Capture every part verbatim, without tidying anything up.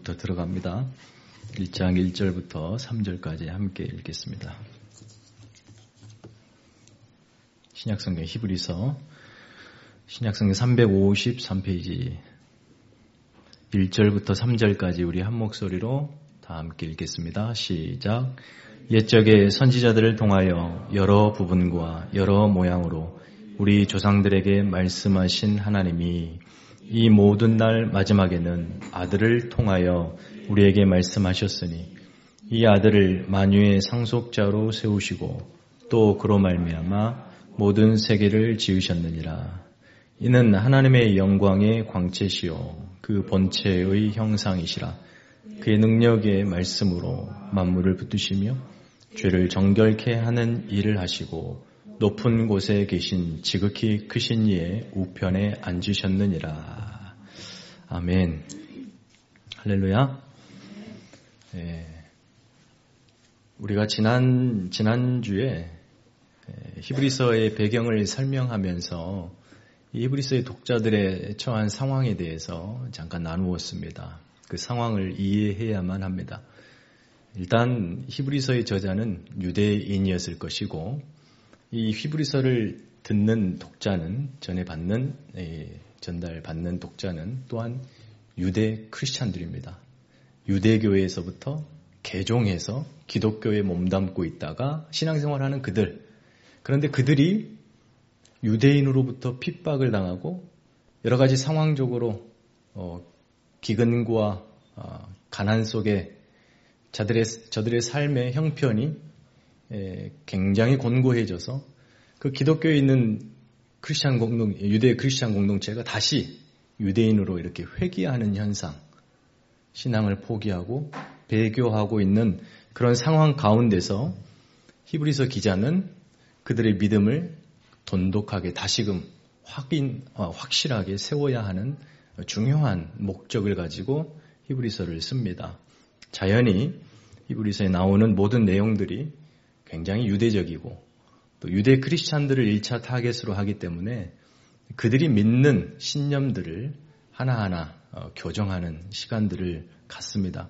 절부터 들어갑니다. 일 장 일 절부터 삼 절까지 함께 읽겠습니다. 신약성경 히브리서 신약성경 삼백오십삼 페이지 일 절부터 삼 절까지 우리 한 목소리로 다 함께 읽겠습니다. 시작. 옛적에 선지자들을 통하여 여러 부분과 여러 모양으로 우리 조상들에게 말씀하신 하나님이 이 모든 날 마지막에는 아들을 통하여 우리에게 말씀하셨으니 이 아들을 만유의 상속자로 세우시고 또 그로 말미암아 모든 세계를 지으셨느니라. 이는 하나님의 영광의 광채시요 그 본체의 형상이시라. 그의 능력의 말씀으로 만물을 붙드시며 죄를 정결케 하는 일을 하시고 높은 곳에 계신 지극히 크신 이의 우편에 앉으셨느니라. 아멘. 할렐루야. 네. 우리가 지난 지난주에 히브리서의 배경을 설명하면서 이 히브리서의 독자들의 처한 상황에 대해서 잠깐 나누었습니다. 그 상황을 이해해야만 합니다. 일단 히브리서의 저자는 유대인이었을 것이고 이 히브리서를 듣는 독자는 전해받는 전달받는 독자는 또한 유대 크리스찬들입니다. 유대교회에서부터 개종해서 기독교에 몸담고 있다가 신앙생활하는 그들. 그런데 그들이 유대인으로부터 핍박을 당하고 여러 가지 상황적으로 어, 기근과 어, 가난 속에 자들의, 저들의 삶의 형편이 에, 굉장히 곤고해져서 그 기독교에 있는 크리스찬 공동, 유대 크리스찬 공동체가 다시 유대인으로 이렇게 회귀하는 현상, 신앙을 포기하고 배교하고 있는 그런 상황 가운데서 히브리서 기자는 그들의 믿음을 돈독하게 다시금 확인, 어, 확실하게 세워야 하는 중요한 목적을 가지고 히브리서를 씁니다. 자연히 히브리서에 나오는 모든 내용들이 굉장히 유대적이고 또 유대 크리스찬들을 일 차 타겟으로 하기 때문에 그들이 믿는 신념들을 하나하나 어, 교정하는 시간들을 갖습니다.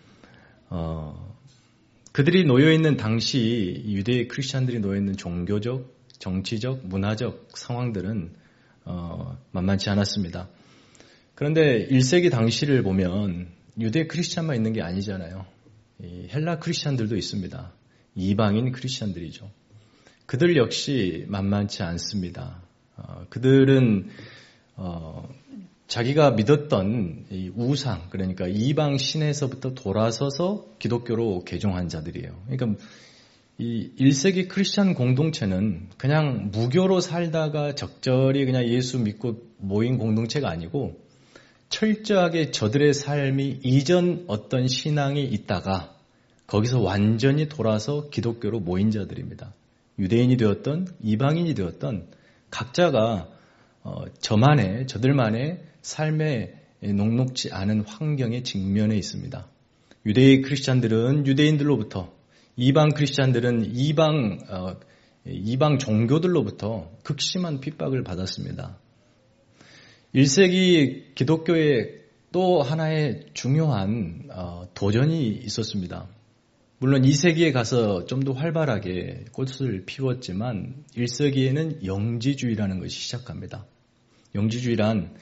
어, 그들이 놓여있는 당시 유대 크리스찬들이 놓여있는 종교적, 정치적, 문화적 상황들은 어, 만만치 않았습니다. 그런데 일 세기 당시를 보면 유대 크리스찬만 있는 게 아니잖아요. 이 헬라 크리스찬들도 있습니다. 이방인 크리스찬들이죠. 그들 역시 만만치 않습니다. 어, 그들은 어, 자기가 믿었던 이 우상, 그러니까 이방 신에서부터 돌아서서 기독교로 개종한 자들이에요. 그러니까 이 일 세기 크리스찬 공동체는 그냥 무교로 살다가 적절히 그냥 예수 믿고 모인 공동체가 아니고 철저하게 저들의 삶이 이전 어떤 신앙이 있다가 거기서 완전히 돌아서 기독교로 모인 자들입니다. 유대인이 되었던 이방인이 되었던 각자가 어, 저만의 저들만의 삶에 녹록지 않은 환경에 직면해 있습니다. 유대 크리스찬들은 유대인들로부터, 이방 크리스찬들은 이방 어, 이방 종교들로부터 극심한 핍박을 받았습니다. 일 세기 기독교에 또 하나의 중요한 어, 도전이 있었습니다. 물론 이 세기에 가서 좀 더 활발하게 꽃을 피웠지만 일 세기에는 영지주의라는 것이 시작합니다. 영지주의란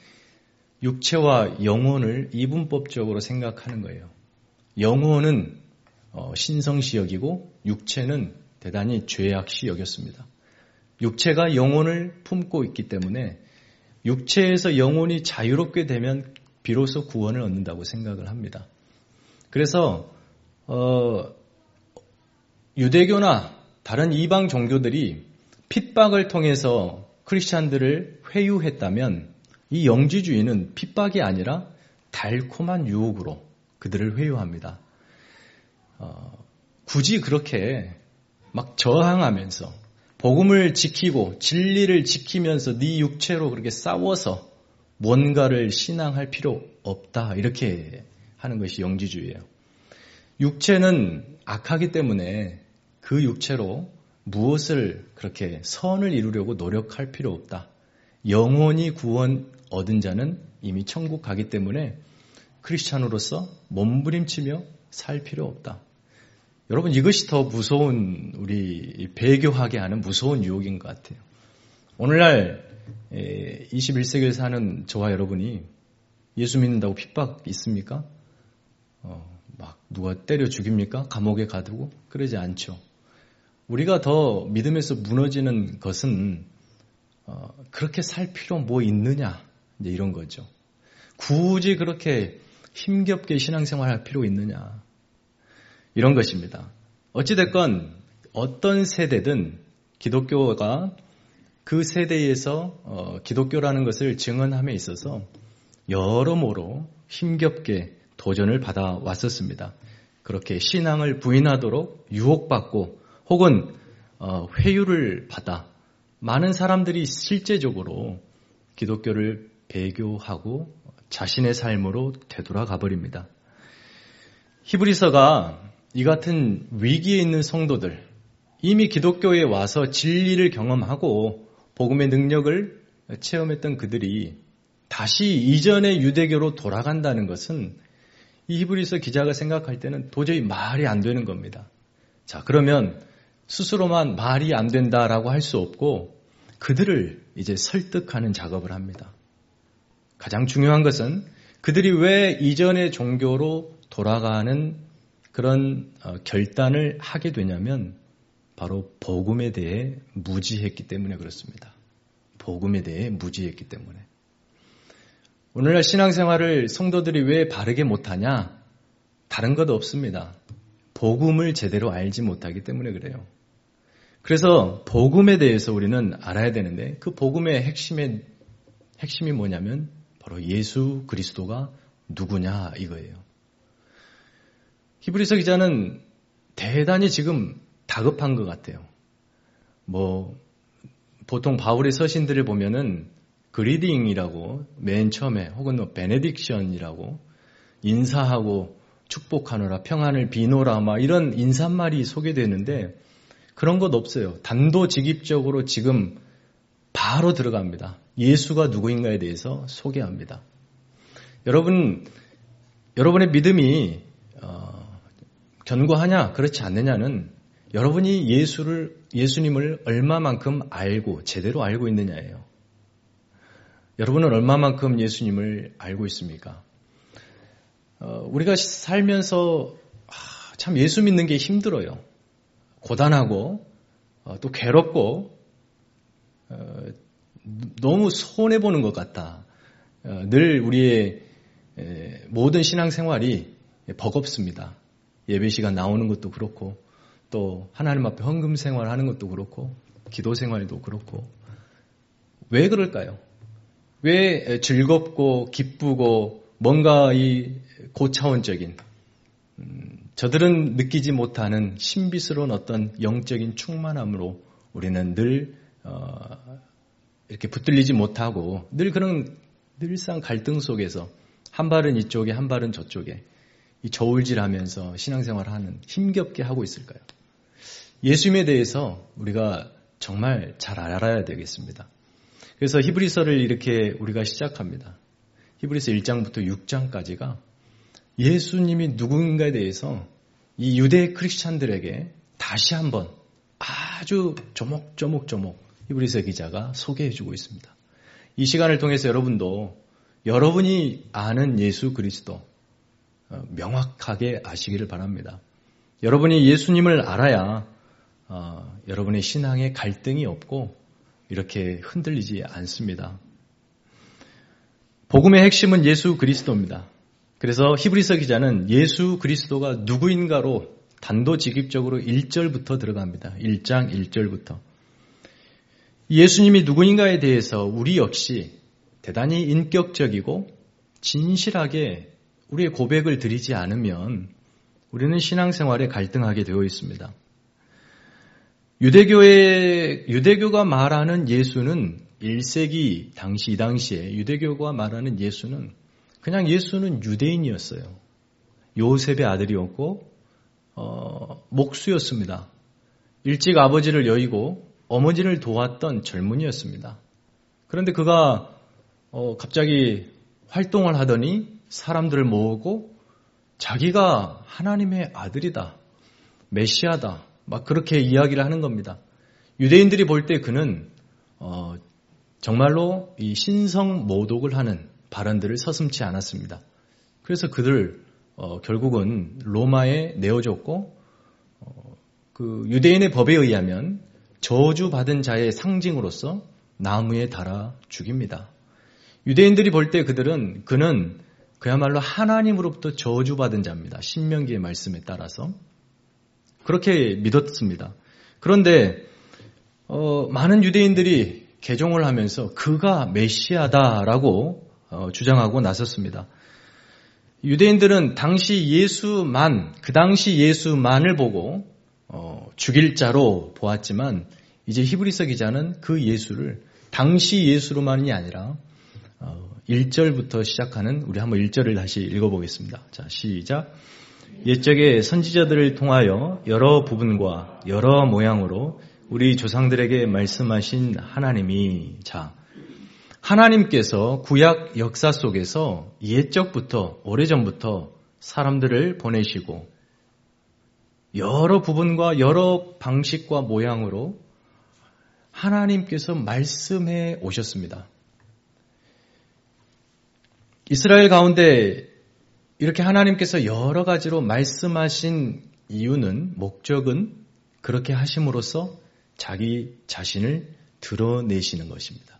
육체와 영혼을 이분법적으로 생각하는 거예요. 영혼은 어, 신성시 여기고 육체는 대단히 죄악시 여겼습니다. 육체가 영혼을 품고 있기 때문에 육체에서 영혼이 자유롭게 되면 비로소 구원을 얻는다고 생각을 합니다. 그래서 어, 유대교나 다른 이방 종교들이 핍박을 통해서 크리스찬들을 회유했다면 이 영지주의는 핍박이 아니라 달콤한 유혹으로 그들을 회유합니다. 어, 굳이 그렇게 막 저항하면서 복음을 지키고 진리를 지키면서 네 육체로 그렇게 싸워서 뭔가를 신앙할 필요 없다 이렇게 하는 것이 영지주의예요. 육체는 악하기 때문에 그 육체로 무엇을 그렇게 선을 이루려고 노력할 필요 없다. 영원히 구원 얻은 자는 이미 천국 가기 때문에 크리스찬으로서 몸부림치며 살 필요 없다. 여러분, 이것이 더 무서운, 우리 배교하게 하는 무서운 유혹인 것 같아요. 오늘날 이십일 세기를 사는 저와 여러분이 예수 믿는다고 핍박 있습니까? 어, 막 누가 때려 죽입니까? 감옥에 가두고? 그러지 않죠. 우리가 더 믿음에서 무너지는 것은 어, 그렇게 살 필요 뭐 있느냐, 이제 이런 거죠. 굳이 그렇게 힘겹게 신앙생활할 필요 있느냐, 이런 것입니다. 어찌됐건 어떤 세대든 기독교가 그 세대에서 어, 기독교라는 것을 증언함에 있어서 여러모로 힘겹게 도전을 받아왔었습니다. 그렇게 신앙을 부인하도록 유혹받고 혹은 어, 회유를 받아 많은 사람들이 실제적으로 기독교를 배교하고 자신의 삶으로 되돌아가 버립니다. 히브리서가 이 같은 위기에 있는 성도들, 이미 기독교에 와서 진리를 경험하고 복음의 능력을 체험했던 그들이 다시 이전의 유대교로 돌아간다는 것은 이 히브리서 기자가 생각할 때는 도저히 말이 안 되는 겁니다. 자, 그러면 스스로만 말이 안 된다라고 할 수 없고 그들을 이제 설득하는 작업을 합니다. 가장 중요한 것은 그들이 왜 이전의 종교로 돌아가는 그런 결단을 하게 되냐면 바로 복음에 대해 무지했기 때문에 그렇습니다. 복음에 대해 무지했기 때문에. 오늘날 신앙생활을 성도들이 왜 바르게 못하냐? 다른 것 없습니다. 복음을 제대로 알지 못하기 때문에 그래요. 그래서 복음에 대해서 우리는 알아야 되는데 그 복음의 핵심의, 핵심이 뭐냐면 바로 예수 그리스도가 누구냐 이거예요. 히브리서 기자는 대단히 지금 다급한 것 같아요. 뭐 보통 바울의 서신들을 보면은 그리딩이라고 맨 처음에 혹은 뭐 베네딕션이라고 인사하고 축복하노라 평안을 비노라 막 이런 인사말이 소개되는데 그런 것 없어요. 단도직입적으로 지금 바로 들어갑니다. 예수가 누구인가에 대해서 소개합니다. 여러분, 여러분의 믿음이 어, 견고하냐 그렇지 않느냐는 여러분이 예수를 예수님을 얼마만큼 알고 제대로 알고 있느냐예요. 여러분은 얼마만큼 예수님을 알고 있습니까? 어, 우리가 살면서 아, 참 예수 믿는 게 힘들어요. 고단하고 어, 또 괴롭고 어, 너무 손해보는 것 같다. 어, 늘 우리의 에, 모든 신앙생활이 버겁습니다. 예배시간 나오는 것도 그렇고 또 하나님 앞에 헌금 생활하는 것도 그렇고 기도 생활도 그렇고 왜 그럴까요? 왜 즐겁고 기쁘고 뭔가 이 고차원적인 음, 저들은 느끼지 못하는 신비스러운 어떤 영적인 충만함으로 우리는 늘 어, 이렇게 붙들리지 못하고 늘 그런 늘상 갈등 속에서 한 발은 이쪽에 한 발은 저쪽에 이 저울질하면서 신앙생활을 하는 힘겹게 하고 있을까요? 예수님에 대해서 우리가 정말 잘 알아야 되겠습니다. 그래서 히브리서를 이렇게 우리가 시작합니다. 히브리서 일 장부터 육 장까지가 예수님이 누구인가에 대해서 이 유대 크리스찬들에게 다시 한번 아주 조목조목조목 히브리서 기자가 소개해주고 있습니다. 이 시간을 통해서 여러분도 여러분이 아는 예수 그리스도 명확하게 아시기를 바랍니다. 여러분이 예수님을 알아야 어, 여러분의 신앙에 갈등이 없고 이렇게 흔들리지 않습니다. 복음의 핵심은 예수 그리스도입니다. 그래서 히브리서 기자는 예수 그리스도가 누구인가로 단도직입적으로 일 절부터 들어갑니다. 일 장 일 절부터. 예수님이 누구인가에 대해서 우리 역시 대단히 인격적이고 진실하게 우리의 고백을 드리지 않으면 우리는 신앙생활에 갈등하게 되어 있습니다. 유대교의, 유대교가 말하는 예수는 일 세기 당시, 이 당시에 유대교가 말하는 예수는 그냥 예수는 유대인이었어요. 요셉의 아들이었고, 어, 목수였습니다. 일찍 아버지를 여의고 어머니를 도왔던 젊은이였습니다. 그런데 그가 어, 갑자기 활동을 하더니 사람들을 모으고 자기가 하나님의 아들이다, 메시아다, 막 그렇게 이야기를 하는 겁니다. 유대인들이 볼 때 그는 어, 정말로 이 신성 모독을 하는 발언들을 서슴지 않았습니다. 그래서 그들 어, 결국은 로마에 내어줬고 어, 그 유대인의 법에 의하면 저주받은 자의 상징으로서 나무에 달아 죽입니다. 유대인들이 볼 때 그들은 그는 그야말로 하나님으로부터 저주받은 자입니다. 신명기의 말씀에 따라서 그렇게 믿었습니다. 그런데 어, 많은 유대인들이 개종을 하면서 그가 메시아다라고 어, 주장하고 나섰습니다. 유대인들은 당시 예수만, 그 당시 예수만을 보고 어, 죽일 자로 보았지만 이제 히브리서 기자는 그 예수를 당시 예수로만이 아니라 어, 일 절부터 시작하는 우리 한번 일 절을 다시 읽어보겠습니다. 자, 시작. 옛적에 선지자들을 통하여 여러 부분과 여러 모양으로 우리 조상들에게 말씀하신 하나님이, 자, 하나님께서 구약 역사 속에서 옛적부터, 오래전부터 사람들을 보내시고 여러 부분과 여러 방식과 모양으로 하나님께서 말씀해 오셨습니다. 이스라엘 가운데 이렇게 하나님께서 여러 가지로 말씀하신 이유는, 목적은 그렇게 하심으로써 자기 자신을 드러내시는 것입니다.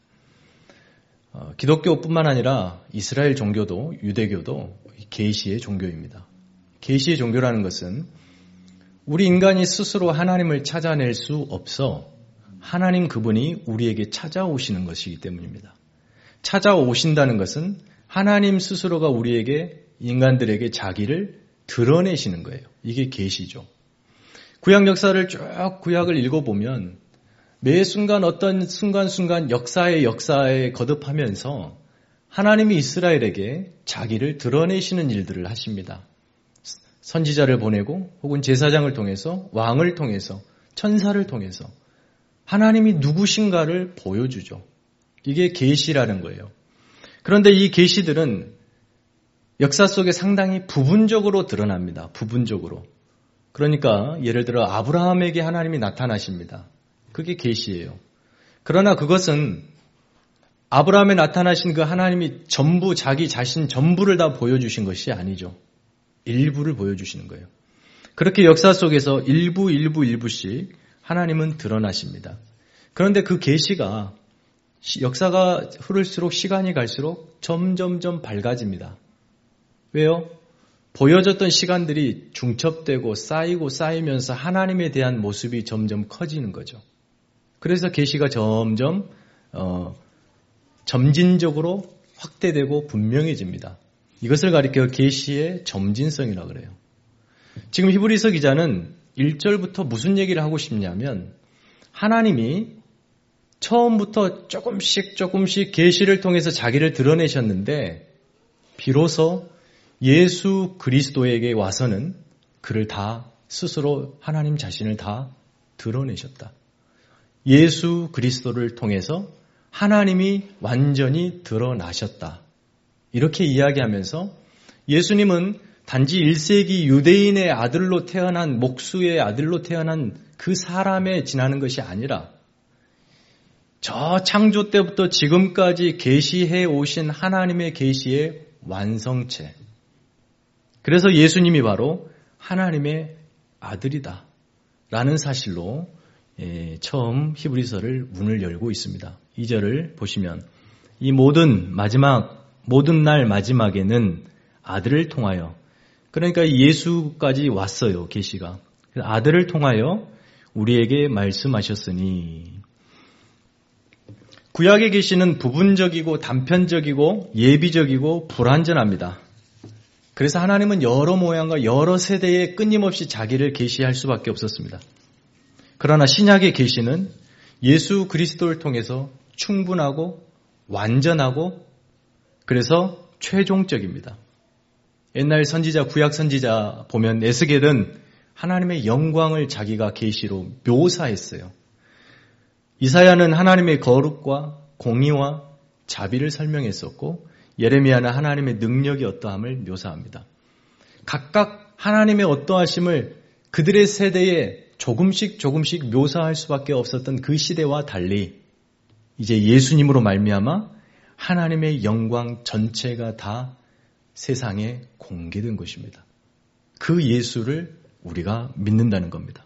어, 기독교뿐만 아니라 이스라엘 종교도, 유대교도 계시의 종교입니다. 계시의 종교라는 것은 우리 인간이 스스로 하나님을 찾아낼 수 없어 하나님 그분이 우리에게 찾아오시는 것이기 때문입니다. 찾아오신다는 것은 하나님 스스로가 우리에게, 인간들에게 자기를 드러내시는 거예요. 이게 계시죠. 구약 역사를 쭉 구약을 읽어보면 매 순간 어떤 순간순간 역사의 역사에 거듭하면서 하나님이 이스라엘에게 자기를 드러내시는 일들을 하십니다. 선지자를 보내고 혹은 제사장을 통해서, 왕을 통해서, 천사를 통해서 하나님이 누구신가를 보여주죠. 이게 계시라는 거예요. 그런데 이 계시들은 역사 속에 상당히 부분적으로 드러납니다. 부분적으로. 그러니까 예를 들어 아브라함에게 하나님이 나타나십니다. 그게 계시예요. 그러나 그것은 아브라함에 나타나신 그 하나님이 전부, 자기 자신 전부를 다 보여주신 것이 아니죠. 일부를 보여주시는 거예요. 그렇게 역사 속에서 일부 일부 일부씩 하나님은 드러나십니다. 그런데 그 계시가 역사가 흐를수록, 시간이 갈수록 점점점 밝아집니다. 왜요? 보여졌던 시간들이 중첩되고 쌓이고 쌓이면서 하나님에 대한 모습이 점점 커지는 거죠. 그래서 계시가 점점 어, 점진적으로 확대되고 분명해집니다. 이것을 가리켜 계시의 점진성이라고 그래요. 지금 히브리서 기자는 일 절부터 무슨 얘기를 하고 싶냐면 하나님이 처음부터 조금씩 조금씩 계시를 통해서 자기를 드러내셨는데 비로소 예수 그리스도에게 와서는 그를 다 스스로 하나님 자신을 다 드러내셨다. 예수 그리스도를 통해서 하나님이 완전히 드러나셨다. 이렇게 이야기하면서 예수님은 단지 일 세기 유대인의 아들로 태어난, 목수의 아들로 태어난 그 사람에 지나는 것이 아니라 저 창조 때부터 지금까지 계시해 오신 하나님의 계시의 완성체. 그래서 예수님이 바로 하나님의 아들이다 라는 사실로 처음 히브리서를 문을 열고 있습니다. 이 절을 보시면 이 모든 마지막, 모든 날 마지막에는 아들을 통하여, 그러니까 예수까지 왔어요, 계시가. 아들을 통하여 우리에게 말씀하셨으니, 구약의 계시는 부분적이고 단편적이고 예비적이고 불완전합니다. 그래서 하나님은 여러 모양과 여러 세대에 끊임없이 자기를 계시할 수밖에 없었습니다. 그러나 신약의 계시는 예수 그리스도를 통해서 충분하고 완전하고 그래서 최종적입니다. 옛날 선지자, 구약 선지자 보면 에스겔은 하나님의 영광을 자기가 계시로 묘사했어요. 이사야는 하나님의 거룩과 공의와 자비를 설명했었고 예레미야는 하나님의 능력이 어떠함을 묘사합니다. 각각 하나님의 어떠하심을 그들의 세대에 조금씩 조금씩 묘사할 수밖에 없었던 그 시대와 달리 이제 예수님으로 말미암아 하나님의 영광 전체가 다 세상에 공개된 것입니다. 그 예수를 우리가 믿는다는 겁니다.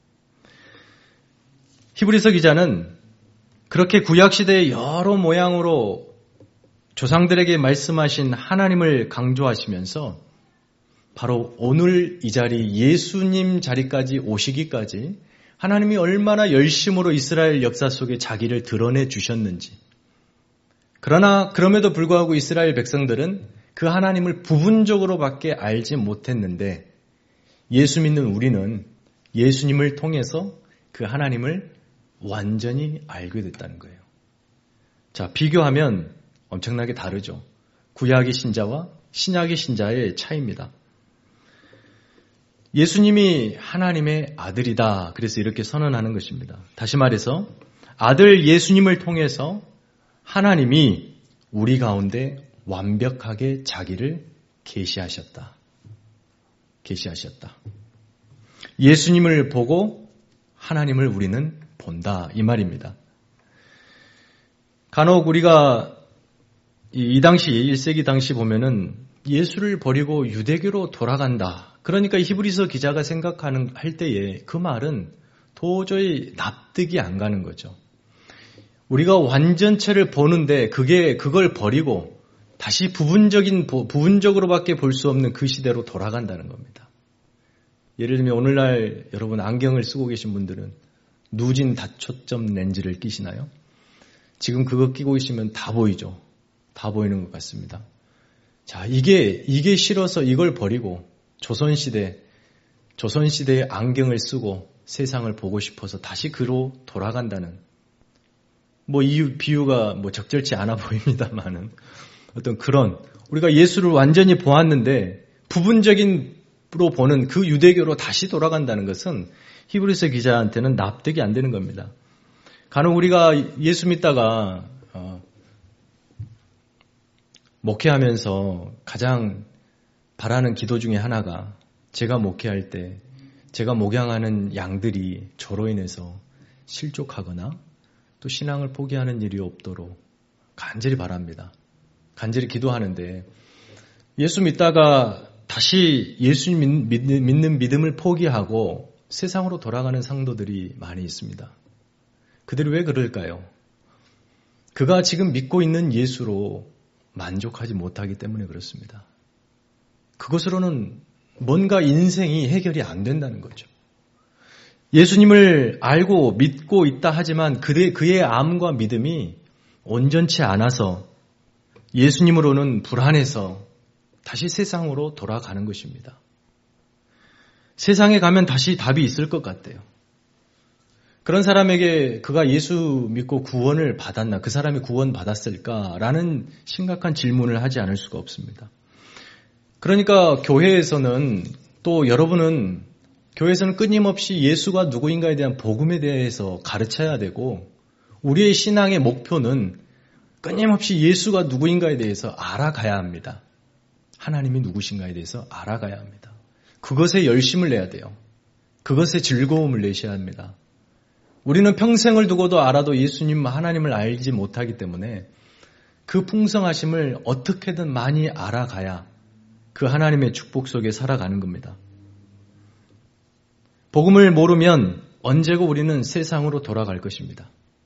히브리서 기자는 그렇게 구약시대의 여러 모양으로 조상들에게 말씀하신 하나님을 강조하시면서 바로 오늘 이 자리 예수님 자리까지 오시기까지 하나님이 얼마나 열심으로 이스라엘 역사 속에 자기를 드러내 주셨는지, 그러나 그럼에도 불구하고 이스라엘 백성들은 그 하나님을 부분적으로밖에 알지 못했는데 예수 믿는 우리는 예수님을 통해서 그 하나님을 완전히 알게 됐다는 거예요. 자, 비교하면 엄청나게 다르죠. 구약의 신자와 신약의 신자의 차이입니다. 예수님이 하나님의 아들이다. 그래서 이렇게 선언하는 것입니다. 다시 말해서 아들 예수님을 통해서 하나님이 우리 가운데 완벽하게 자기를 계시하셨다. 계시하셨다. 예수님을 보고 하나님을 우리는 본다. 이 말입니다. 간혹 우리가 이 당시 일 세기 당시 보면은 예수를 버리고 유대교로 돌아간다. 그러니까 히브리서 기자가 생각하는 할 때에 그 말은 도저히 납득이 안 가는 거죠. 우리가 완전체를 보는데 그게 그걸 버리고 다시 부분적인 부분적으로밖에 볼 수 없는 그 시대로 돌아간다는 겁니다. 예를 들면 오늘날 여러분 안경을 쓰고 계신 분들은 누진 다초점 렌즈를 끼시나요? 지금 그거 끼고 있으면 다 보이죠. 다 보이는 것 같습니다. 자, 이게 이게 싫어서 이걸 버리고 조선시대 조선시대의 안경을 쓰고 세상을 보고 싶어서 다시 그로 돌아간다는, 뭐 이유 비유가 뭐 적절치 않아 보입니다만은 어떤 그런, 우리가 예수를 완전히 보았는데 부분적인으로 보는 그 유대교로 다시 돌아간다는 것은 히브리서 기자한테는 납득이 안 되는 겁니다. 간혹 우리가 예수 믿다가 어, 목회하면서 가장 바라는 기도 중에 하나가, 제가 목회할 때 제가 목양하는 양들이 저로 인해서 실족하거나 또 신앙을 포기하는 일이 없도록 간절히 바랍니다. 간절히 기도하는데 예수 믿다가 다시 예수 믿는 믿음을 포기하고 세상으로 돌아가는 상도들이 많이 있습니다. 그들이 왜 그럴까요? 그가 지금 믿고 있는 예수로 만족하지 못하기 때문에 그렇습니다. 그것으로는 뭔가 인생이 해결이 안 된다는 거죠. 예수님을 알고 믿고 있다 하지만 그의, 그의 암과 믿음이 온전치 않아서 예수님으로는 불안해서 다시 세상으로 돌아가는 것입니다. 세상에 가면 다시 답이 있을 것 같대요. 그런 사람에게 그가 예수 믿고 구원을 받았나, 그 사람이 구원 받았을까라는 심각한 질문을 하지 않을 수가 없습니다. 그러니까 교회에서는, 또 여러분은 교회에서는 끊임없이 예수가 누구인가에 대한 복음에 대해서 가르쳐야 되고, 우리의 신앙의 목표는 끊임없이 예수가 누구인가에 대해서 알아가야 합니다. 하나님이 누구신가에 대해서 알아가야 합니다. 그것에 열심을 내야 돼요. 그것에 즐거움을 내셔야 합니다. 우리는 평생을 두고도 알아도 예수님 하나님을 알지 못하기 때문에 그 풍성하심을 어떻게든 많이 알아가야 그 하나님의 축복 속에 살아가는 겁니다. 복음을 모르면 언제고 우리는 세상으로 돌아갈 것입니다.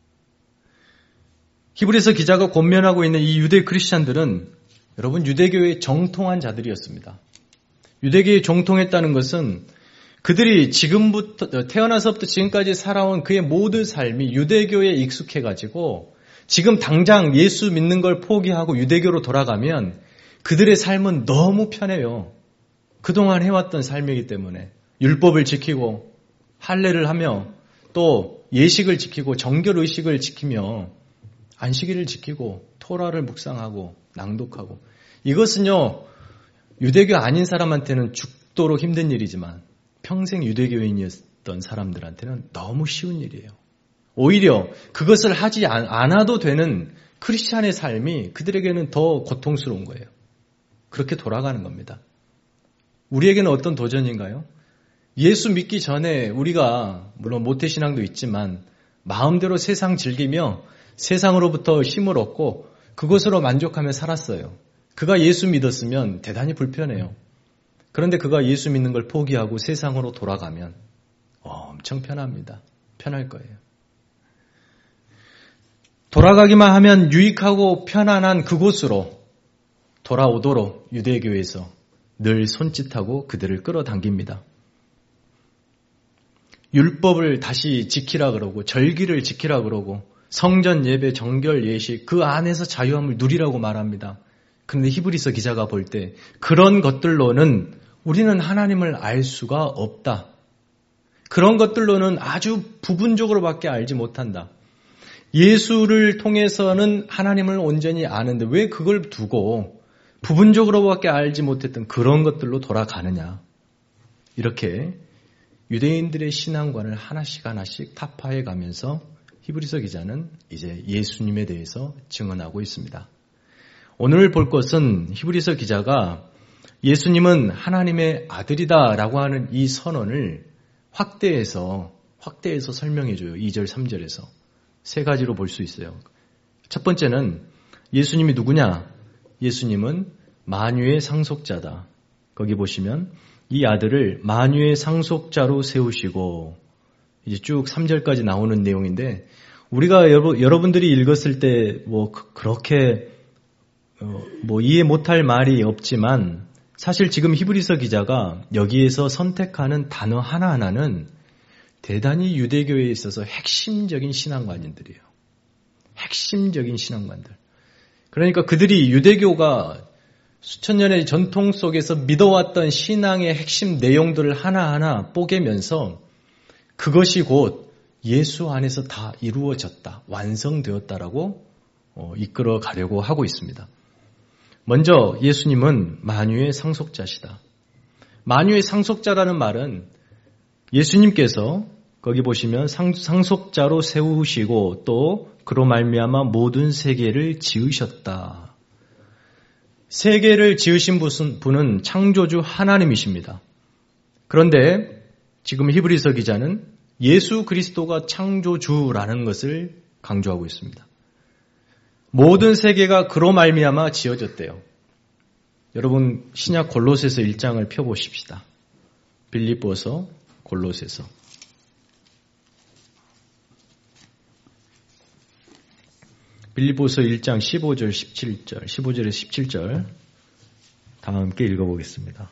히브리서 기자가 권면하고 있는 이 유대 크리스찬들은 여러분 유대교의 정통한 자들이었습니다. 유대교에 정통했다는 것은 그들이 지금부터 태어나서부터 지금까지 살아온 그의 모든 삶이 유대교에 익숙해가지고 지금 당장 예수 믿는 걸 포기하고 유대교로 돌아가면 그들의 삶은 너무 편해요. 그동안 해왔던 삶이기 때문에 율법을 지키고 할례를 하며 또 예식을 지키고 정결의식을 지키며 안식일을 지키고 토라를 묵상하고 낭독하고, 이것은요 유대교 아닌 사람한테는 죽도록 힘든 일이지만 평생 유대교인이었던 사람들한테는 너무 쉬운 일이에요. 오히려 그것을 하지 않아도 되는 크리스찬의 삶이 그들에게는 더 고통스러운 거예요. 그렇게 돌아가는 겁니다. 우리에게는 어떤 도전인가요? 예수 믿기 전에 우리가 물론 모태신앙도 있지만 마음대로 세상 즐기며 세상으로부터 힘을 얻고 그것으로 만족하며 살았어요. 그가 예수 믿었으면 대단히 불편해요. 그런데 그가 예수 믿는 걸 포기하고 세상으로 돌아가면 엄청 편합니다. 편할 거예요. 돌아가기만 하면 유익하고 편안한 그곳으로 돌아오도록 유대교에서 늘 손짓하고 그들을 끌어당깁니다. 율법을 다시 지키라 그러고 절기를 지키라 그러고 성전 예배, 정결 예식 그 안에서 자유함을 누리라고 말합니다. 그런데 히브리서 기자가 볼 때 그런 것들로는 우리는 하나님을 알 수가 없다. 그런 것들로는 아주 부분적으로밖에 알지 못한다. 예수를 통해서는 하나님을 온전히 아는데 왜 그걸 두고 부분적으로밖에 알지 못했던 그런 것들로 돌아가느냐. 이렇게 유대인들의 신앙관을 하나씩 하나씩 타파해 가면서 히브리서 기자는 이제 예수님에 대해서 증언하고 있습니다. 오늘 볼 것은 히브리서 기자가 예수님은 하나님의 아들이다라고 하는 이 선언을 확대해서 확대해서 설명해 줘요. 이 절 삼 절에서 세 가지로 볼 수 있어요. 첫 번째는 예수님이 누구냐? 예수님은 만유의 상속자다. 거기 보시면 이 아들을 만유의 상속자로 세우시고 이제 쭉 삼 절까지 나오는 내용인데 우리가 여러, 여러분들이 읽었을 때 뭐 그렇게 어, 뭐 이해 못할 말이 없지만 사실 지금 히브리서 기자가 여기에서 선택하는 단어 하나하나는 대단히 유대교에 있어서 핵심적인 신앙관인들이에요. 핵심적인 신앙관들. 그러니까 그들이 유대교가 수천 년의 전통 속에서 믿어왔던 신앙의 핵심 내용들을 하나하나 뽀개면서 그것이 곧 예수 안에서 다 이루어졌다, 완성되었다라고 이끌어 가려고 하고 있습니다. 먼저 예수님은 만유의 상속자시다. 만유의 상속자라는 말은 예수님께서 거기 보시면 상속자로 세우시고 또 그로 말미암아 모든 세계를 지으셨다. 세계를 지으신 분은 창조주 하나님이십니다. 그런데 지금 히브리서 기자는 예수 그리스도가 창조주라는 것을 강조하고 있습니다. 모든 세계가 그로 말미암아 지어졌대요. 여러분 신약 골로새서 일 장을 펴보십시다. 빌립보서, 골로새서. 빌립보서 일 장 십오 절, 십칠 절, 십오 절에서 십칠 절 다 함께 읽어보겠습니다.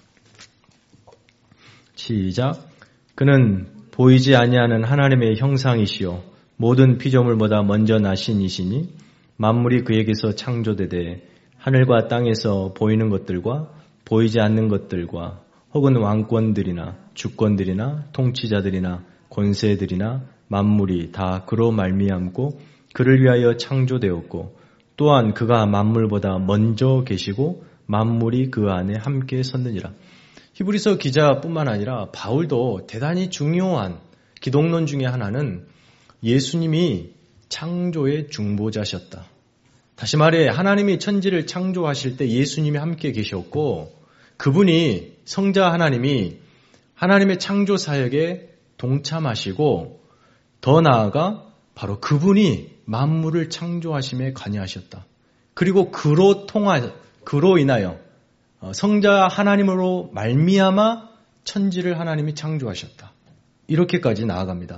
시작. 그는 보이지 아니하는 하나님의 형상이시요 모든 피조물보다 먼저 나신 이시니 만물이 그에게서 창조되되 하늘과 땅에서 보이는 것들과 보이지 않는 것들과 혹은 왕권들이나 주권들이나 통치자들이나 권세들이나 만물이 다 그로 말미암고 그를 위하여 창조되었고 또한 그가 만물보다 먼저 계시고 만물이 그 안에 함께 섰느니라. 히브리서 기자뿐만 아니라 바울도 대단히 중요한 기독론 중에 하나는 예수님이 창조의 중보자셨다. 다시 말해 하나님이 천지를 창조하실 때 예수님이 함께 계셨고 그분이 성자 하나님이 하나님의 창조 사역에 동참하시고 더 나아가 바로 그분이 만물을 창조하심에 관여하셨다. 그리고 그로 통하 그로 인하여 성자 하나님으로 말미암아 천지를 하나님이 창조하셨다. 이렇게까지 나아갑니다.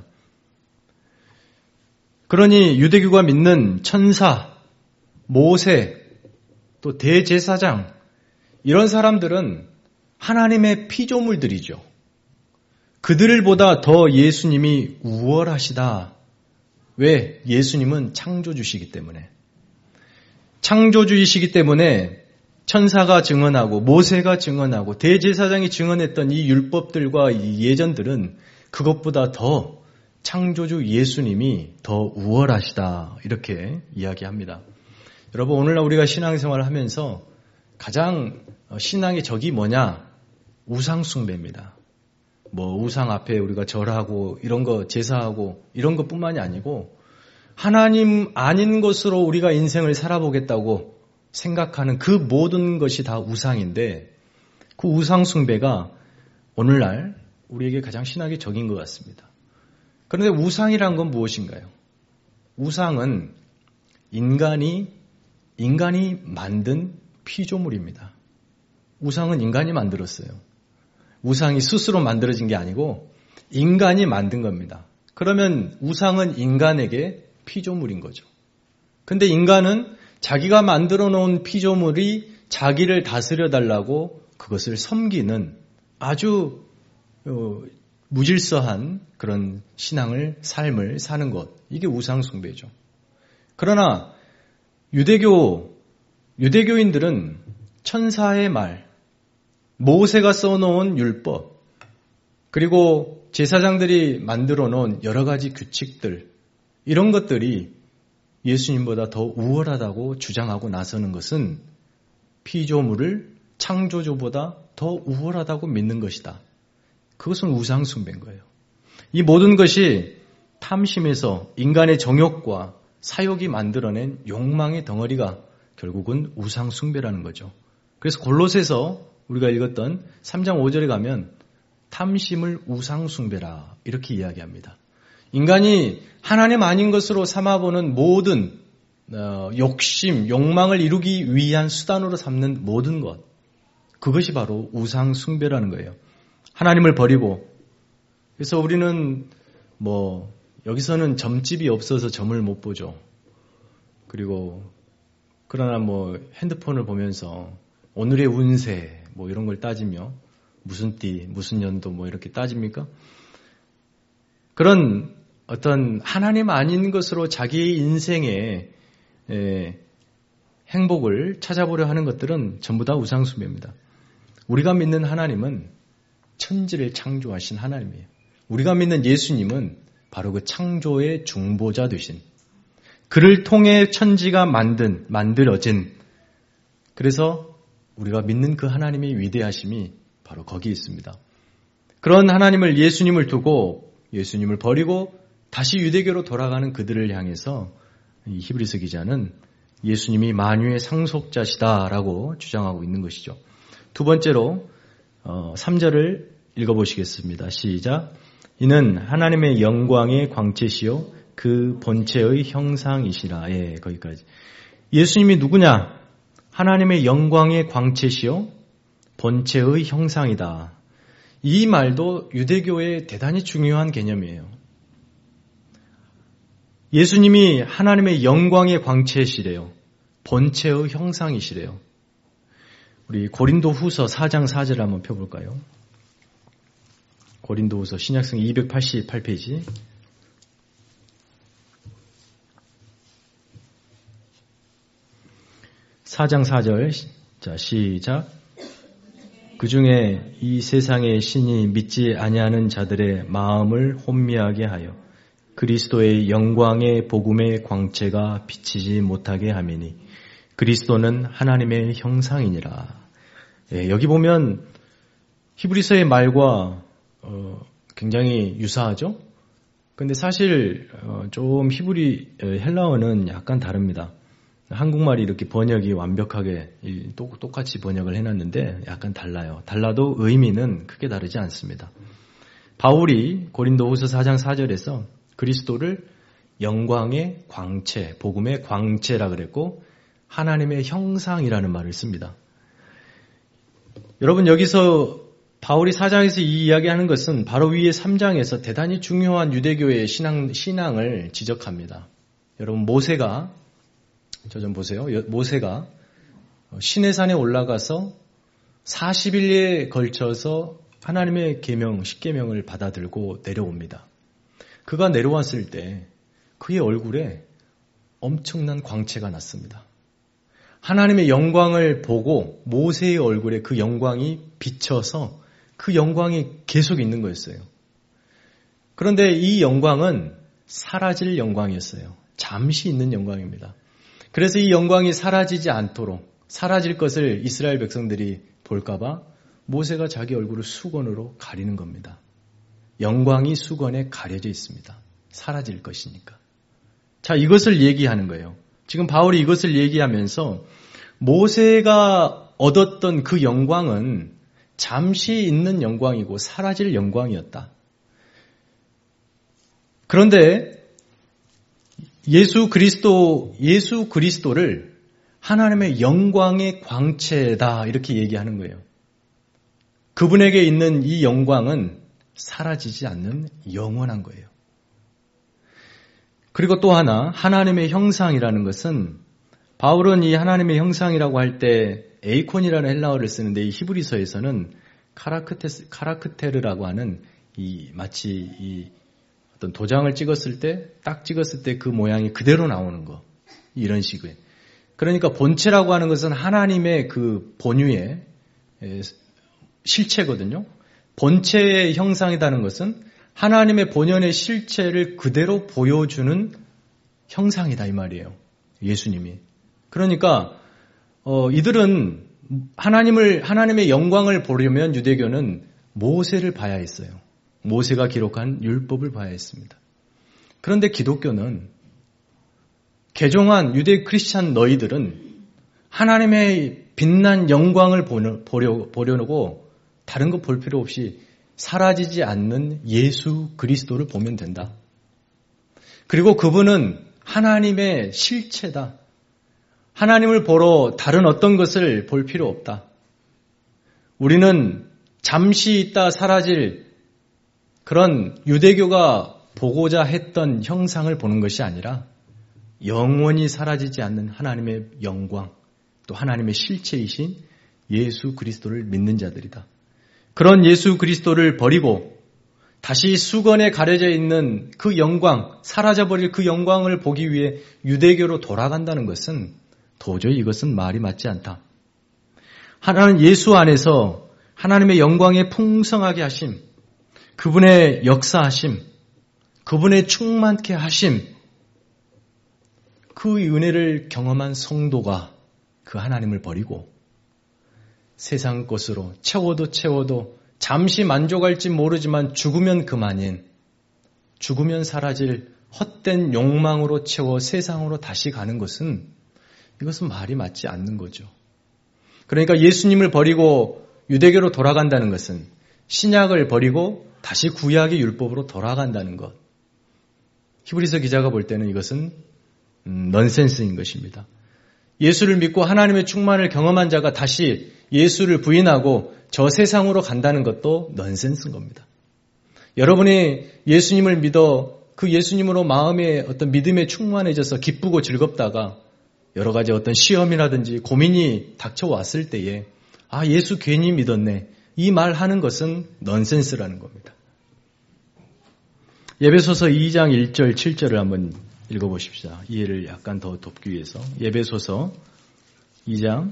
그러니 유대교가 믿는 천사, 모세, 또 대제사장 이런 사람들은 하나님의 피조물들이죠. 그들을 보다 더 예수님이 우월하시다. 왜? 예수님은 창조주시기 때문에. 창조주이시기 때문에 천사가 증언하고 모세가 증언하고 대제사장이 증언했던 이 율법들과 이 예전들은 그것보다 더 창조주 예수님이 더 우월하시다. 이렇게 이야기합니다. 여러분 오늘날 우리가 신앙생활을 하면서 가장 신앙의 적이 뭐냐? 우상 숭배입니다. 뭐 우상 앞에 우리가 절하고 이런 거 제사하고 이런 것뿐만이 아니고 하나님 아닌 것으로 우리가 인생을 살아보겠다고 생각하는 그 모든 것이 다 우상인데 그 우상 숭배가 오늘날 우리에게 가장 신학의 적인 것 같습니다. 그런데 우상이란 건 무엇인가요? 우상은 인간이 인간이 만든 피조물입니다. 우상은 인간이 만들었어요. 우상이 스스로 만들어진 게 아니고 인간이 만든 겁니다. 그러면 우상은 인간에게 피조물인 거죠. 근데 인간은 자기가 만들어 놓은 피조물이 자기를 다스려 달라고 그것을 섬기는 아주 어, 무질서한 그런 신앙을, 삶을 사는 것. 이게 우상 숭배죠. 그러나 유대교, 유대교인들은 천사의 말, 모세가 써놓은 율법, 그리고 제사장들이 만들어 놓은 여러 가지 규칙들, 이런 것들이 예수님보다 더 우월하다고 주장하고 나서는 것은 피조물을 창조주보다 더 우월하다고 믿는 것이다. 그것은 우상 숭배인 거예요. 이 모든 것이 탐심에서 인간의 정욕과 사욕이 만들어낸 욕망의 덩어리가 결국은 우상 숭배라는 거죠. 그래서 골로새서 우리가 읽었던 삼 장 오 절에 가면 탐심을 우상 숭배라 이렇게 이야기합니다. 인간이 하나님 아닌 것으로 삼아보는 모든 어, 욕심, 욕망을 이루기 위한 수단으로 삼는 모든 것, 그것이 바로 우상 숭배라는 거예요. 하나님을 버리고, 그래서 우리는 뭐 여기서는 점집이 없어서 점을 못 보죠. 그리고 그러나 뭐 핸드폰을 보면서 오늘의 운세 뭐 이런 걸 따지며 무슨 띠, 무슨 연도 뭐 이렇게 따집니까? 그런 어떤 하나님 아닌 것으로 자기의 인생의 에, 행복을 찾아보려 하는 것들은 전부 다 우상 숭배입니다. 우리가 믿는 하나님은 천지를 창조하신 하나님이에요. 우리가 믿는 예수님은 바로 그 창조의 중보자 되신, 그를 통해 천지가 만든, 만들어진, 그래서 우리가 믿는 그 하나님의 위대하심이 바로 거기 있습니다. 그런 하나님을, 예수님을 두고 예수님을 버리고 다시 유대교로 돌아가는 그들을 향해서 이 히브리서 기자는 예수님이 만유의 상속자시다라고 주장하고 있는 것이죠. 두 번째로 삼 절을 읽어보시겠습니다. 시작. 이는 하나님의 영광의 광채시요 그 본체의 형상이시라. 예, 거기까지. 예수님이 누구냐? 하나님의 영광의 광채시요 본체의 형상이다. 이 말도 유대교의 대단히 중요한 개념이에요. 예수님이 하나님의 영광의 광채시래요. 본체의 형상이시래요. 우리 고린도후서 사 장 사 절 한번 펴볼까요? 고린도후서 신약성 이백팔십팔 페이지. 사 장 사 절. 자, 시작. 그 중에 이 세상의 신이 믿지 아니하는 자들의 마음을 혼미하게 하여 그리스도의 영광의 복음의 광채가 비치지 못하게 하미니 그리스도는 하나님의 형상이니라. 예, 여기 보면 히브리서의 말과 어, 굉장히 유사하죠? 근데 사실 어, 좀 히브리 헬라어는 약간 다릅니다. 한국말이 이렇게 번역이 완벽하게 똑같이 번역을 해놨는데 약간 달라요. 달라도 의미는 크게 다르지 않습니다. 바울이 고린도후서 사 장 사 절에서 그리스도를 영광의 광채, 복음의 광채라 그랬고 하나님의 형상이라는 말을 씁니다. 여러분, 여기서 바울이 사 장에서 이 이야기하는 것은 바로 위에 삼 장에서 대단히 중요한 유대교의 신앙, 신앙을 지적합니다. 여러분, 모세가, 저 좀 보세요. 모세가 시내산에 올라가서 사십 일에 걸쳐서 하나님의 계명, 십계명을 받아들고 내려옵니다. 그가 내려왔을 때 그의 얼굴에 엄청난 광채가 났습니다. 하나님의 영광을 보고 모세의 얼굴에 그 영광이 비쳐서 그 영광이 계속 있는 거였어요. 그런데 이 영광은 사라질 영광이었어요. 잠시 있는 영광입니다. 그래서 이 영광이 사라지지 않도록, 사라질 것을 이스라엘 백성들이 볼까봐 모세가 자기 얼굴을 수건으로 가리는 겁니다. 영광이 수건에 가려져 있습니다. 사라질 것이니까. 자, 이것을 얘기하는 거예요. 지금 바울이 이것을 얘기하면서 모세가 얻었던 그 영광은 잠시 있는 영광이고 사라질 영광이었다. 그런데 예수 그리스도, 예수 그리스도를 하나님의 영광의 광채다 이렇게 얘기하는 거예요. 그분에게 있는 이 영광은 사라지지 않는 영원한 거예요. 그리고 또 하나, 하나님의 형상이라는 것은 바울은 이 하나님의 형상이라고 할 때 에이콘이라는 헬라어를 쓰는데 이 히브리서에서는 카라크테스, 카라크테르라고 하는 이 마치 이 어떤 도장을 찍었을 때 딱 찍었을 때 그 모양이 그대로 나오는 거 이런 식의. 그러니까 본체라고 하는 것은 하나님의 그 본유의 실체거든요. 본체의 형상이라는 것은 하나님의 본연의 실체를 그대로 보여주는 형상이다 이 말이에요. 예수님이. 그러니까 어, 이들은 하나님을 하나님의 영광을 보려면 유대교는 모세를 봐야 했어요. 모세가 기록한 율법을 봐야 했습니다. 그런데 기독교는 개종한 유대 크리스찬 너희들은 하나님의 빛난 영광을 보려, 보려고 다른 거 볼 필요 없이 사라지지 않는 예수 그리스도를 보면 된다. 그리고 그분은 하나님의 실체다. 하나님을 보러 다른 어떤 것을 볼 필요 없다. 우리는 잠시 있다 사라질 그런 유대교가 보고자 했던 형상을 보는 것이 아니라 영원히 사라지지 않는 하나님의 영광, 또 하나님의 실체이신 예수 그리스도를 믿는 자들이다. 그런 예수 그리스도를 버리고 다시 수건에 가려져 있는 그 영광, 사라져버릴 그 영광을 보기 위해 유대교로 돌아간다는 것은 도저히 이것은 말이 맞지 않다. 하나는 예수 안에서 하나님의 영광에 풍성하게 하심, 그분의 역사하심, 그분의 충만케 하심, 그 은혜를 경험한 성도가 그 하나님을 버리고 세상 것으로 채워도 채워도 잠시 만족할지 모르지만 죽으면 그만인, 죽으면 사라질 헛된 욕망으로 채워 세상으로 다시 가는 것은 이것은 말이 맞지 않는 거죠. 그러니까 예수님을 버리고 유대교로 돌아간다는 것은 신약을 버리고 다시 구약의 율법으로 돌아간다는 것. 히브리서 기자가 볼 때는 이것은 음, 넌센스인 것입니다. 예수를 믿고 하나님의 충만을 경험한 자가 다시 예수를 부인하고 저 세상으로 간다는 것도 넌센스인 겁니다. 여러분이 예수님을 믿어 그 예수님으로 마음의 어떤 믿음에 충만해져서 기쁘고 즐겁다가 여러 가지 어떤 시험이라든지 고민이 닥쳐왔을 때에 아 예수 괜히 믿었네 이 말 하는 것은 넌센스라는 겁니다. 에베소서 이 장 일 절 칠 절을 한번 읽어보십시다. 이해를 약간 더 돕기 위해서. 에베소서 이 장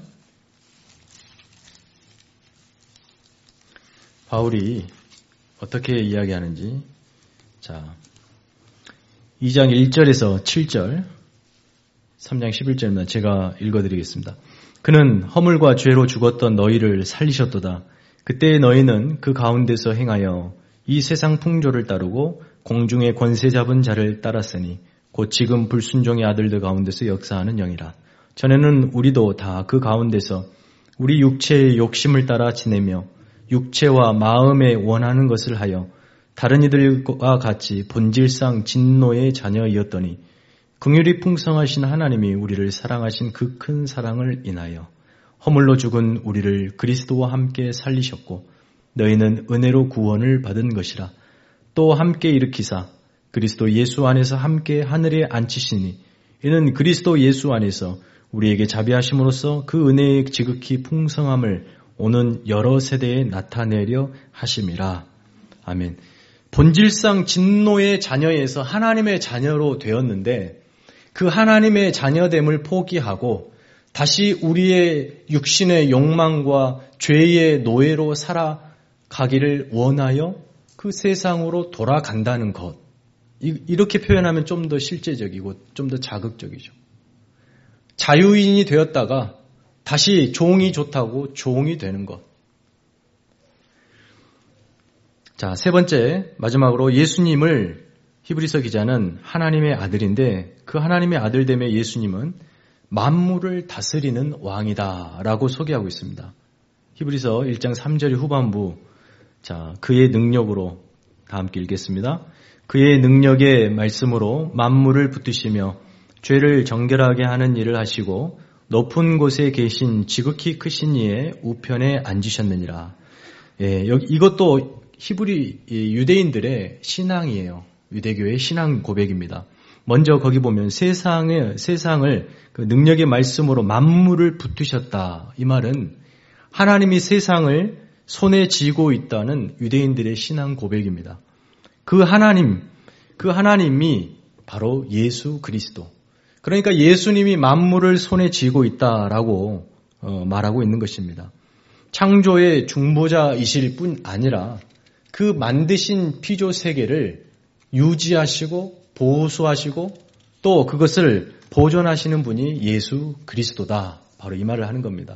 바울이 어떻게 이야기하는지 자 이 장 일 절에서 칠 절 삼 장 십일 절입니다. 제가 읽어드리겠습니다. 그는 허물과 죄로 죽었던 너희를 살리셨도다. 그때 너희는 그 가운데서 행하여 이 세상 풍조를 따르고 공중의 권세 잡은 자를 따랐으니 곧 지금 불순종의 아들들 가운데서 역사하는 영이라. 전에는 우리도 다 그 가운데서 우리 육체의 욕심을 따라 지내며 육체와 마음에 원하는 것을 하여 다른 이들과 같이 본질상 진노의 자녀이었더니 긍휼이 풍성하신 하나님이 우리를 사랑하신 그 큰 사랑을 인하여 허물로 죽은 우리를 그리스도와 함께 살리셨고 너희는 은혜로 구원을 받은 것이라. 또 함께 일으키사 그리스도 예수 안에서 함께 하늘에 앉히시니 이는 그리스도 예수 안에서 우리에게 자비하심으로써 그 은혜의 지극히 풍성함을 오는 여러 세대에 나타내려 하심이라. 아멘. 본질상 진노의 자녀에서 하나님의 자녀로 되었는데 그 하나님의 자녀됨을 포기하고 다시 우리의 육신의 욕망과 죄의 노예로 살아가기를 원하여 그 세상으로 돌아간다는 것. 이렇게 표현하면 좀 더 실제적이고 좀 더 자극적이죠. 자유인이 되었다가 다시 종이 좋다고 종이 되는 것. 자, 세 번째, 마지막으로 예수님을 히브리서 기자는 하나님의 아들인데 그 하나님의 아들됨의 예수님은 만물을 다스리는 왕이다라고 소개하고 있습니다. 히브리서 일 장 삼 절의 후반부, 자, 그의 능력으로, 다 함께 읽겠습니다. 그의 능력의 말씀으로 만물을 붙드시며 죄를 정결하게 하는 일을 하시고 높은 곳에 계신 지극히 크신 이의 우편에 앉으셨느니라. 예, 여기 이것도 히브리 유대인들의 신앙이에요. 유대교의 신앙 고백입니다. 먼저 거기 보면 세상을 세상을 그 능력의 말씀으로 만물을 붙드셨다. 이 말은 하나님이 세상을 손에 쥐고 있다는 유대인들의 신앙 고백입니다. 그 하나님, 그 하나님이 바로 예수 그리스도. 그러니까 예수님이 만물을 손에 쥐고 있다라고 말하고 있는 것입니다. 창조의 중보자이실 뿐 아니라 그 만드신 피조 세계를 유지하시고 보수하시고 또 그것을 보존하시는 분이 예수 그리스도다. 바로 이 말을 하는 겁니다.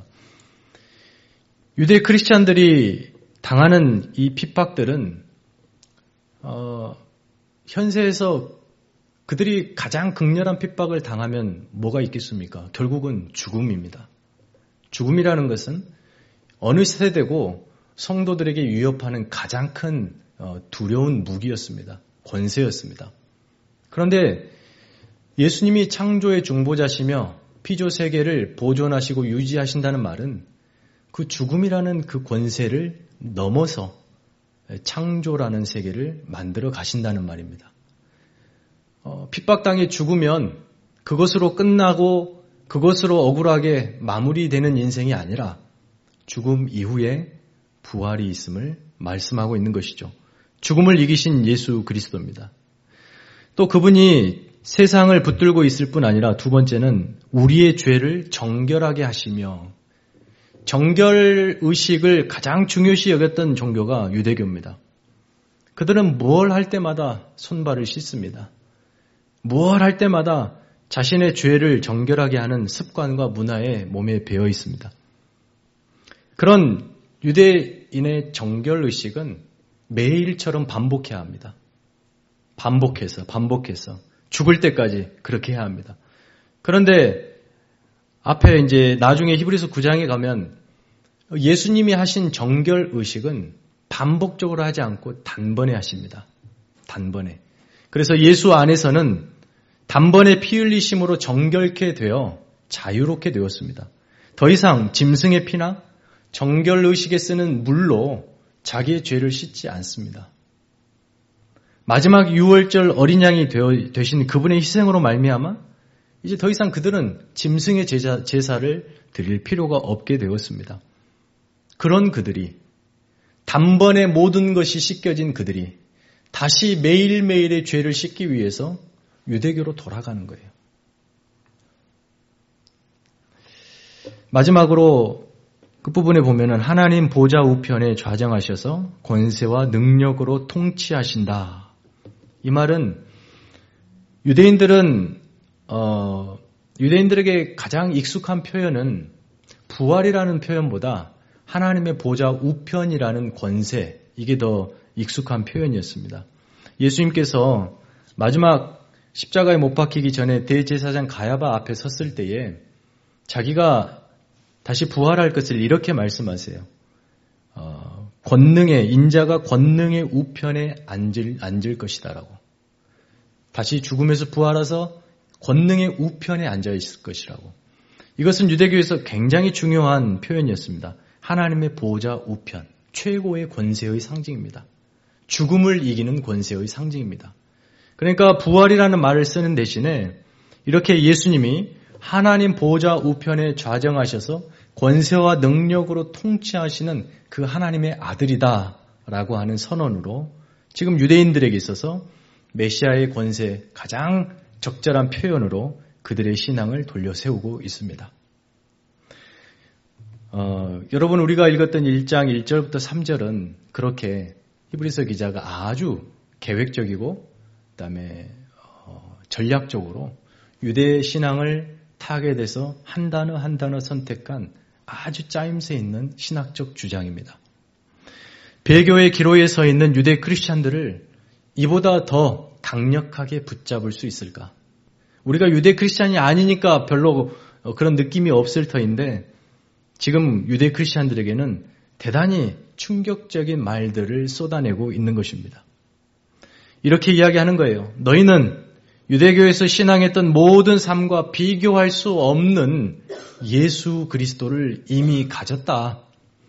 유대 크리스찬들이 당하는 이 핍박들은 어, 현세에서 그들이 가장 극렬한 핍박을 당하면 뭐가 있겠습니까? 결국은 죽음입니다. 죽음이라는 것은 어느 세대고 성도들에게 위협하는 가장 큰 두려운 무기였습니다. 권세였습니다. 그런데 예수님이 창조의 중보자시며 피조 세계를 보존하시고 유지하신다는 말은 그 죽음이라는 그 권세를 넘어서 창조라는 세계를 만들어 가신다는 말입니다. 어, 핍박당해 죽으면 그것으로 끝나고 그것으로 억울하게 마무리되는 인생이 아니라 죽음 이후에 부활이 있음을 말씀하고 있는 것이죠. 죽음을 이기신 예수 그리스도입니다. 또 그분이 세상을 붙들고 있을 뿐 아니라 두 번째는 우리의 죄를 정결하게 하시며, 정결 의식을 가장 중요시 여겼던 종교가 유대교입니다. 그들은 뭘 할 때마다 손발을 씻습니다. 뭘 할 때마다 자신의 죄를 정결하게 하는 습관과 문화에 몸에 배어 있습니다. 그런 유대인의 정결 의식은 매일처럼 반복해야 합니다. 반복해서 반복해서 죽을 때까지 그렇게 해야 합니다. 그런데 앞에 이제 나중에 히브리서 구 장에 가면 예수님이 하신 정결 의식은 반복적으로 하지 않고 단번에 하십니다. 단번에. 그래서 예수 안에서는 단번에 피 흘리심으로 정결케 되어 자유롭게 되었습니다. 더 이상 짐승의 피나 정결 의식에 쓰는 물로 자기의 죄를 씻지 않습니다. 마지막 유월절 어린 양이 되신 그분의 희생으로 말미암아 이제 더 이상 그들은 짐승의 제사, 제사를 드릴 필요가 없게 되었습니다. 그런 그들이, 단번에 모든 것이 씻겨진 그들이 다시 매일매일의 죄를 씻기 위해서 유대교로 돌아가는 거예요. 마지막으로 그 부분에 보면은 하나님 보좌 우편에 좌정하셔서 권세와 능력으로 통치하신다. 이 말은 유대인들은 어, 유대인들에게 가장 익숙한 표현은 부활이라는 표현보다 하나님의 보좌 우편이라는 권세, 이게 더 익숙한 표현이었습니다. 예수님께서 마지막 십자가에 못 박히기 전에 대제사장 가야바 앞에 섰을 때에 자기가 다시 부활할 것을 이렇게 말씀하세요. 어, 권능의, 인자가 권능의 우편에 앉을, 앉을 것이다라고. 다시 죽음에서 부활해서 권능의 우편에 앉아 있을 것이라고. 이것은 유대교에서 굉장히 중요한 표현이었습니다. 하나님의 보좌 우편, 최고의 권세의 상징입니다. 죽음을 이기는 권세의 상징입니다. 그러니까 부활이라는 말을 쓰는 대신에 이렇게 예수님이 하나님 보좌 우편에 좌정하셔서 권세와 능력으로 통치하시는 그 하나님의 아들이다라고 하는 선언으로 지금 유대인들에게 있어서 메시아의 권세, 가장 적절한 표현으로 그들의 신앙을 돌려세우고 있습니다. 어, 여러분 우리가 읽었던 일 장 일 절부터 삼 절은 그렇게 히브리서 기자가 아주 계획적이고 그다음에 어, 전략적으로 유대 신앙을 타겟에서 한 단어 한 단어 선택한 아주 짜임새 있는 신학적 주장입니다. 배교의 기로에 서 있는 유대 크리스찬들을 이보다 더 강력하게 붙잡을 수 있을까? 우리가 유대 크리스찬이 아니니까 별로 그런 느낌이 없을 터인데 지금 유대 크리스찬들에게는 대단히 충격적인 말들을 쏟아내고 있는 것입니다. 이렇게 이야기하는 거예요. 너희는 유대교에서 신앙했던 모든 삶과 비교할 수 없는 예수 그리스도를 이미 가졌다.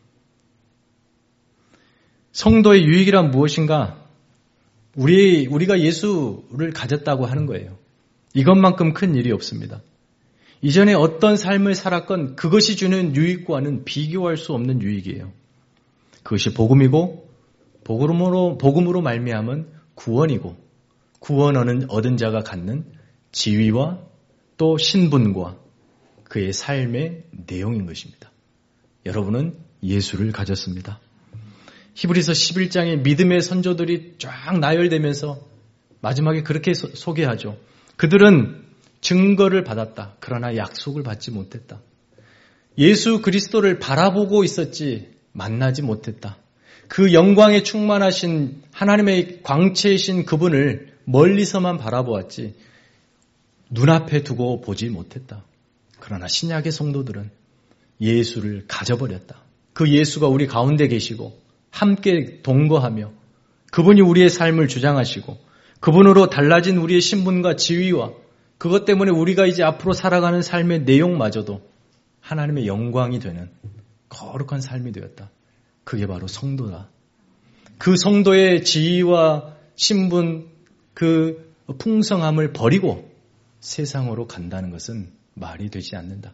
성도의 유익이란 무엇인가? 우리, 우리가 예수를 가졌다고 하는 거예요. 이것만큼 큰 일이 없습니다. 이전에 어떤 삶을 살았건 그것이 주는 유익과는 비교할 수 없는 유익이에요. 그것이 복음이고 복음으로, 복음으로 말미암은 구원이고 구원 얻은 자가 갖는 지위와 또 신분과 그의 삶의 내용인 것입니다. 여러분은 예수를 가졌습니다. 히브리서 십일 장에 믿음의 선조들이 쫙 나열되면서 마지막에 그렇게 소, 소개하죠. 그들은 증거를 받았다. 그러나 약속을 받지 못했다. 예수 그리스도를 바라보고 있었지 만나지 못했다. 그 영광에 충만하신 하나님의 광채이신 그분을 멀리서만 바라보았지 눈앞에 두고 보지 못했다. 그러나 신약의 성도들은 예수를 가져버렸다. 그 예수가 우리 가운데 계시고 함께 동거하며 그분이 우리의 삶을 주장하시고 그분으로 달라진 우리의 신분과 지위와 그것 때문에 우리가 이제 앞으로 살아가는 삶의 내용마저도 하나님의 영광이 되는 거룩한 삶이 되었다. 그게 바로 성도다. 그 성도의 지위와 신분, 그 풍성함을 버리고 세상으로 간다는 것은 말이 되지 않는다.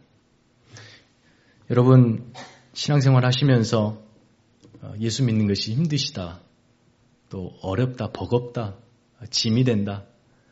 여러분, 신앙생활 하시면서 예수 믿는 것이 힘드시다, 또 어렵다, 버겁다, 짐이 된다,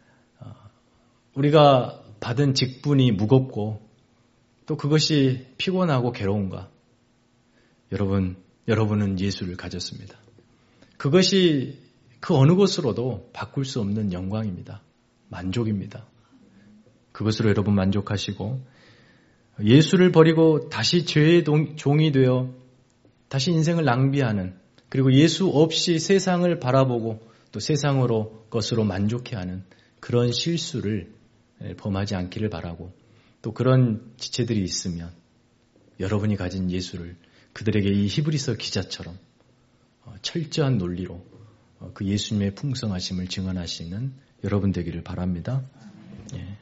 우리가 받은 직분이 무겁고 또 그것이 피곤하고 괴로운가? 여러분, 여러분은 예수를 가졌습니다. 그것이 그 어느 것으로도 바꿀 수 없는 영광입니다. 만족입니다. 그것으로 여러분 만족하시고 예수를 버리고 다시 죄의 종이 되어 다시 인생을 낭비하는, 그리고 예수 없이 세상을 바라보고 또 세상으로 것으로 만족해하는 그런 실수를 범하지 않기를 바라고, 또 그런 지체들이 있으면 여러분이 가진 예수를 그들에게 이 히브리서 기자처럼 철저한 논리로 그 예수님의 풍성하심을 증언하시는 여러분 되기를 바랍니다. 예.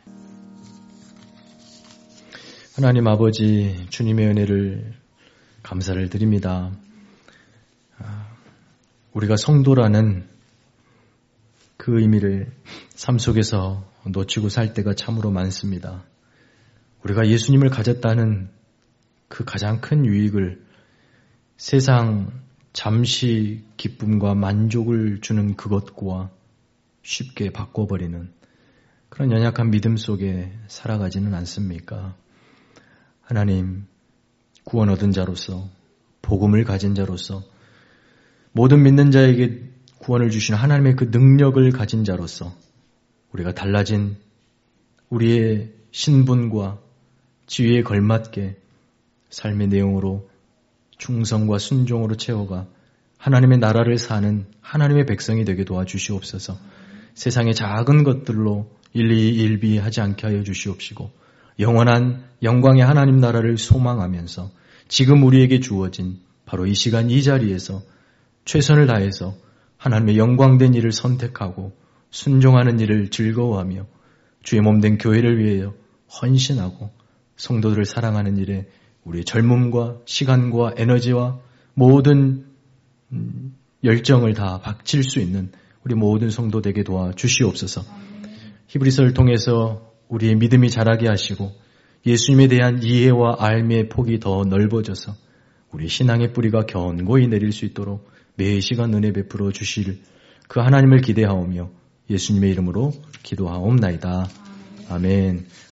하나님 아버지, 주님의 은혜를 감사를 드립니다. 우리가 성도라는 그 의미를 삶 속에서 놓치고 살 때가 참으로 많습니다. 우리가 예수님을 가졌다는 그 가장 큰 유익을 세상 잠시 기쁨과 만족을 주는 그것과 쉽게 바꿔버리는 그런 연약한 믿음 속에 살아가지는 않습니까? 하나님, 구원 얻은 자로서, 복음을 가진 자로서, 모든 믿는 자에게 구원을 주시는 하나님의 그 능력을 가진 자로서 우리가 달라진 우리의 신분과 지위에 걸맞게 삶의 내용으로 충성과 순종으로 채워가 하나님의 나라를 사는 하나님의 백성이 되게 도와주시옵소서. 세상의 작은 것들로 일희일비하지 않게 하여 주시옵시고 영원한 영광의 하나님 나라를 소망하면서 지금 우리에게 주어진 바로 이 시간 이 자리에서 최선을 다해서 하나님의 영광된 일을 선택하고 순종하는 일을 즐거워하며 주의 몸된 교회를 위하여 헌신하고 성도들을 사랑하는 일에 우리의 젊음과 시간과 에너지와 모든 열정을 다 바칠 수 있는 우리 모든 성도되게 도와주시옵소서. 히브리서를 통해서 우리의 믿음이 자라게 하시고 예수님에 대한 이해와 알미의 폭이 더 넓어져서 우리 신앙의 뿌리가 견고히 내릴 수 있도록 매 시간 은혜 베풀어 주실 그 하나님을 기대하오며 예수님의 이름으로 기도하옵나이다. 아멘.